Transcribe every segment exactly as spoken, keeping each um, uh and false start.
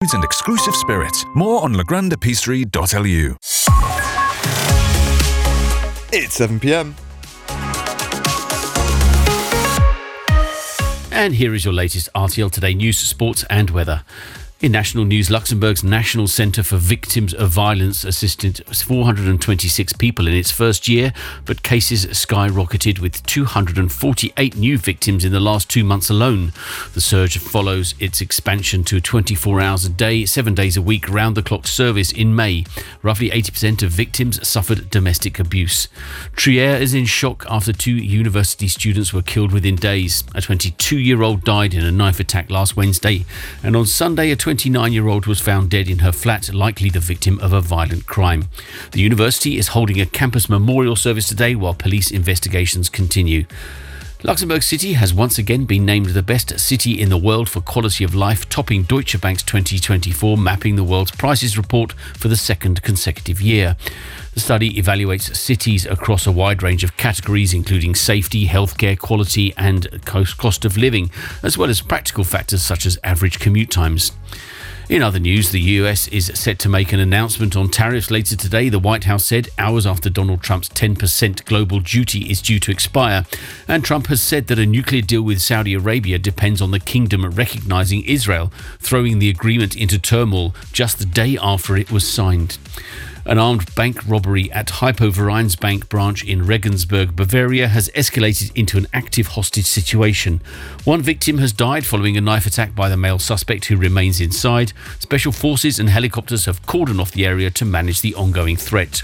and exclusive spirits. More on legrand epicerie dot l u. It's seven p.m. And here is your latest R T L Today news, sports and weather. In national news, Luxembourg's National Centre for Victims of Violence assisted four hundred twenty-six people in its first year, but cases skyrocketed with two hundred forty-eight new victims in the last two months alone. The surge follows its expansion to twenty-four hours a day, seven days a week, round-the-clock service in May. Roughly eighty percent of victims suffered domestic abuse. Trier is in shock after two university students were killed within days. A twenty-two-year-old died in a knife attack last Wednesday, and on Sunday a twenty-nine-year-old was found dead in her flat, likely the victim of a violent crime. The university is holding a campus memorial service today while police investigations continue. Luxembourg City has once again been named the best city in the world for quality of life, topping Deutsche Bank's twenty twenty-four Mapping the World's Prices report for the second consecutive year. The study evaluates cities across a wide range of categories, including safety, healthcare, quality and cost of living, as well as practical factors such as average commute times. In other news, the U S is set to make an announcement on tariffs later today. The White House said hours after Donald Trump's ten percent global duty is due to expire. And Trump has said that a nuclear deal with Saudi Arabia depends on the kingdom recognizing Israel, throwing the agreement into turmoil just the day after it was signed. An armed bank robbery at Hypo-Vereinsbank branch in Regensburg, Bavaria has escalated into an active hostage situation. One victim has died following a knife attack by the male suspect who remains inside. Special forces and helicopters have cordoned off the area to manage the ongoing threat.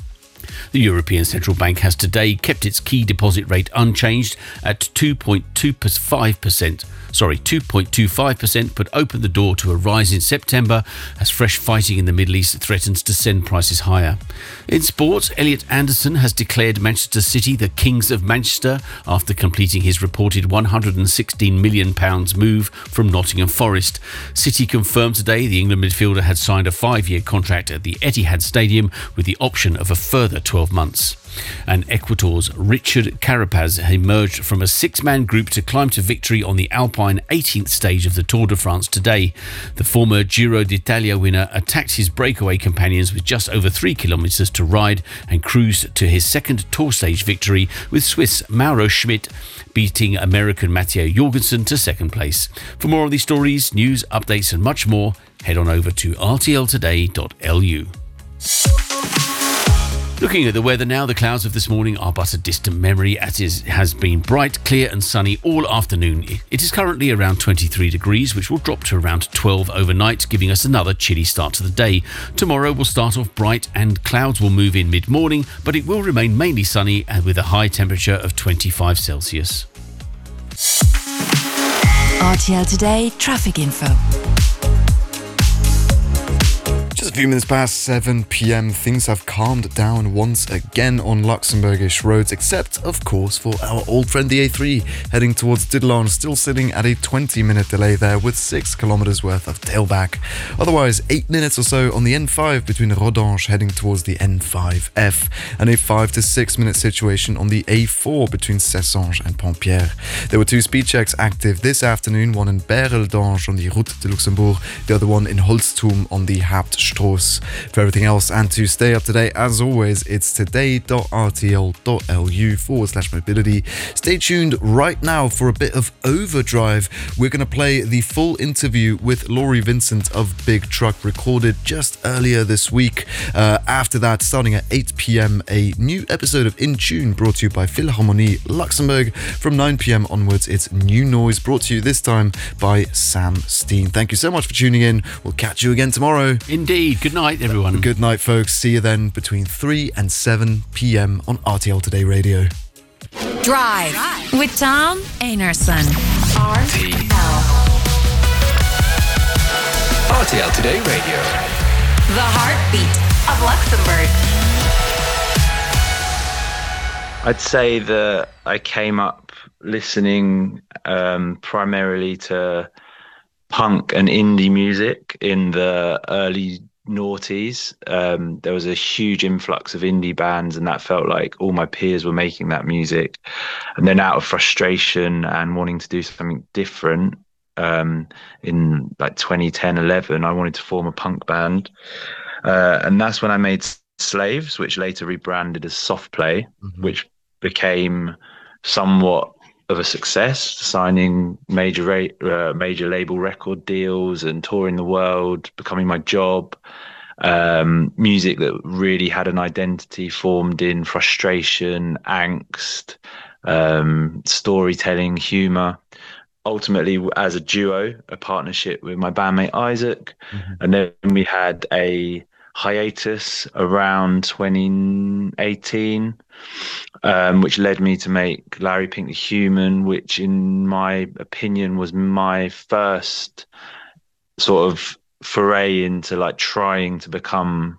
The European Central Bank has today kept its key deposit rate unchanged at two point two five percent. Sorry, two point two five percent, but opened the door to a rise in September as fresh fighting in the Middle East threatens to send prices higher. In sports, Elliot Anderson has declared Manchester City the Kings of Manchester after completing his reported one hundred sixteen million pounds move from Nottingham Forest. City confirmed today the England midfielder had signed a five-year contract at the Etihad Stadium with the option of a further twelve months. And Ecuador's Richard Carapaz emerged from a six-man group to climb to victory on the Alpine eighteenth stage of the Tour de France today. The former Giro d'Italia winner attacked his breakaway companions with just over three kilometres to ride and cruised to his second Tour stage victory, with Swiss Mauro Schmidt beating American Matteo Jorgensen to second place. For more on these stories, news, updates and much more, head on over to r t l today dot l u. Looking at the weather now, the clouds of this morning are but a distant memory as it has been bright, clear and sunny all afternoon. It is currently around twenty-three degrees, which will drop to around twelve overnight, giving us another chilly start to the day. Tomorrow will start off bright and clouds will move in mid-morning, but it will remain mainly sunny and with a high temperature of twenty-five Celsius. R T L Today traffic info. Just a few minutes past seven p.m, things have calmed down once again on Luxembourgish roads, except, of course, for our old friend the A three heading towards Diddelan, still sitting at a twenty-minute delay there with six kilometres worth of tailback. Otherwise, eight minutes or so on the N five between Rodange heading towards the N five F, and a five to six minute situation on the A four between Cessange and Pompierre. There were two speed checks active this afternoon, one in Bereldange on the Route de Luxembourg, the other one in Holztum on the Hauptstraße. For everything else and to stay up to date, as always, it's today dot r t l dot l u forward slash mobility. Stay tuned right now for a bit of Overdrive. We're going to play the full interview with Laurie Vincent of Big Truck, recorded just earlier this week. Uh, after that, starting at eight p.m, a new episode of In Tune brought to you by Philharmonie Luxembourg. From nine p.m. onwards, it's New Noise brought to you this time by Sam Steen. Thank you so much for tuning in. We'll catch you again tomorrow. Indeed. Good night, everyone. Good night, folks. See you then between three and seven p.m. on R T L Today Radio. Drive, Drive. with Tom Einarson. R T L. R T L Today Radio. The heartbeat of Luxembourg. I'd say that I came up listening um, primarily to punk and indie music in the early noughties. Um, there was a huge influx of indie bands, and that felt like all my peers were making that music. And then out of frustration and wanting to do something different, um, in like twenty ten, eleven. I wanted to form a punk band. Uh, and that's when I made Slaves, which later rebranded as Soft Play, Mm-hmm. which became somewhat of a success, signing major ra- uh, major label record deals and touring the world, becoming my job. Um, music that really had an identity formed in frustration, angst, um, storytelling, humor. Ultimately, as a duo, a partnership with my bandmate Isaac, Mm-hmm. and then we had a hiatus around twenty eighteen, um, which led me to make Larry Pink the Human, which, in my opinion, was my first sort of foray into like trying to become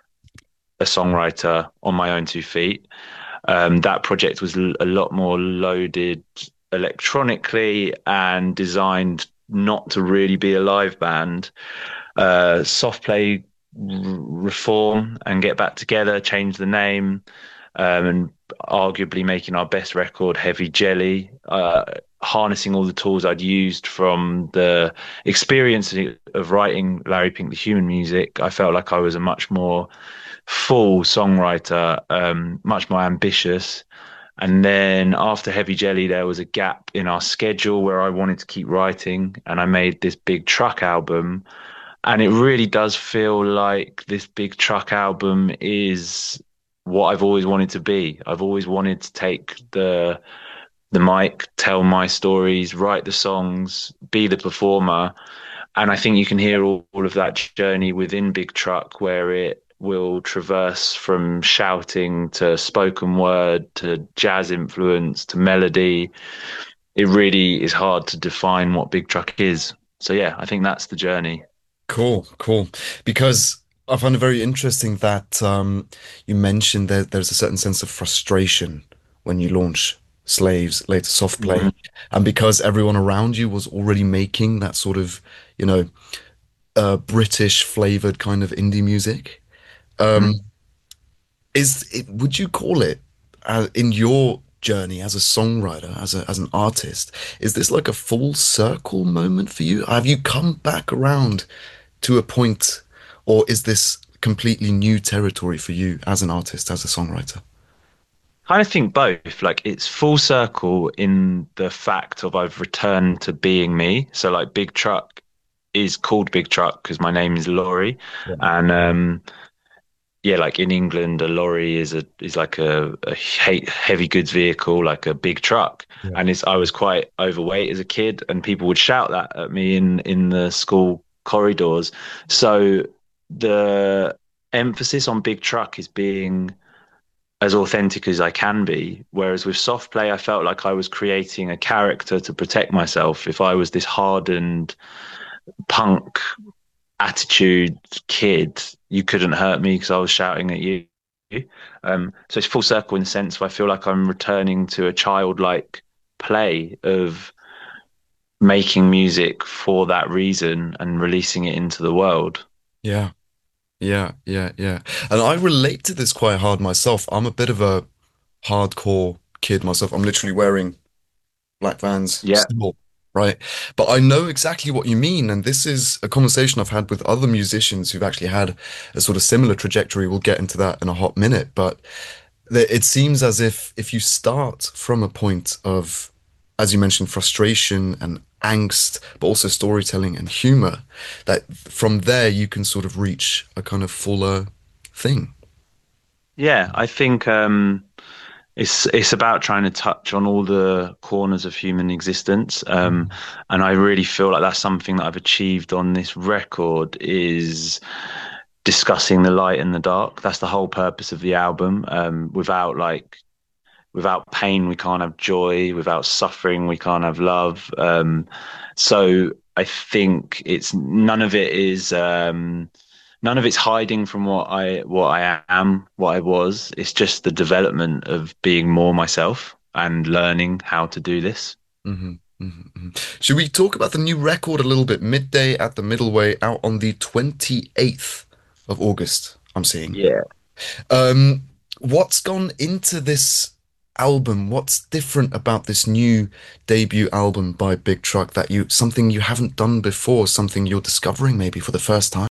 a songwriter on my own two feet. Um, that project was l- a lot more loaded electronically and designed not to really be a live band. Uh, soft play r- reform and get back together, change the name, um, and arguably making our best record, Heavy Jelly, uh, harnessing all the tools I'd used from the experience of writing Larry Pink the Human music. I felt like I was a much more full songwriter, um, much more ambitious. And then after Heavy Jelly, there was a gap in our schedule where I wanted to keep writing, and I made this Big Truck album. And it really does feel like this Big Truck album is what I've always wanted to be. I've always wanted to take the the mic, tell my stories, write the songs, be the performer. And I think you can hear all, all of that journey within Big Truck, where it will traverse from shouting to spoken word to jazz influence to melody. It really is hard to define what Big Truck is. So yeah, I think that's the journey. Cool, cool. Because I find it very interesting that um, you mentioned that there's a certain sense of frustration when you launch Slaves, later Soft Play, Mhm. and because everyone around you was already making that sort of, you know, uh, British flavored kind of indie music. Um, is it, would you call it uh, in your journey as a songwriter, as a, as an artist, is this like a full circle moment for you? Have you come back around to a point, or is this completely new territory for you as an artist, as a songwriter? Kind of think both. Like it's full circle in the fact of I've returned to being me. So like Big Truck is called Big Truck because my name is Laurie, Yeah. and um, yeah, like in England, a lorry is a is like a, a he- heavy goods vehicle, like a big truck. Yeah. And it's I was quite overweight as a kid, and people would shout that at me in in the school corridors. So the emphasis on Big Truck is being as authentic as I can be. Whereas with Soft Play, I felt like I was creating a character to protect myself. If I was this hardened punk attitude kid, you couldn't hurt me because I was shouting at you. Um, so it's full circle in the sense where I feel like I'm returning to a childlike play of making music for that reason and releasing it into the world. Yeah. Yeah, yeah, yeah. And I relate to this quite hard myself. I'm a bit of a hardcore kid myself. I'm literally wearing black Vans Yeah. still, right? But I know exactly what you mean. And this is a conversation I've had with other musicians who've actually had a sort of similar trajectory. We'll get into that in a hot minute. But th- it seems as if if you start from a point of, as you mentioned, frustration and angst, but also storytelling and humor, that from there you can sort of reach a kind of fuller thing. Yeah, I think um, it's it's about trying to touch on all the corners of human existence, um, and I really feel like that's something that I've achieved on this record is discussing the light and the dark. That's the whole purpose of the album. Um, without like without pain, we can't have joy. Without suffering, we can't have love. Um, so I think it's none of it is. Um, none of it's hiding from what I what I am, what I was. It's just the development of being more myself and learning how to do this. hmm hmm Should we talk about the new record a little bit? Midday at the Middleway, out on the twenty-eighth of August, I'm seeing. Yeah. Um, what's gone into this album, what's different about this new debut album by Big Truck that you something you haven't done before, something you're discovering maybe for the first time?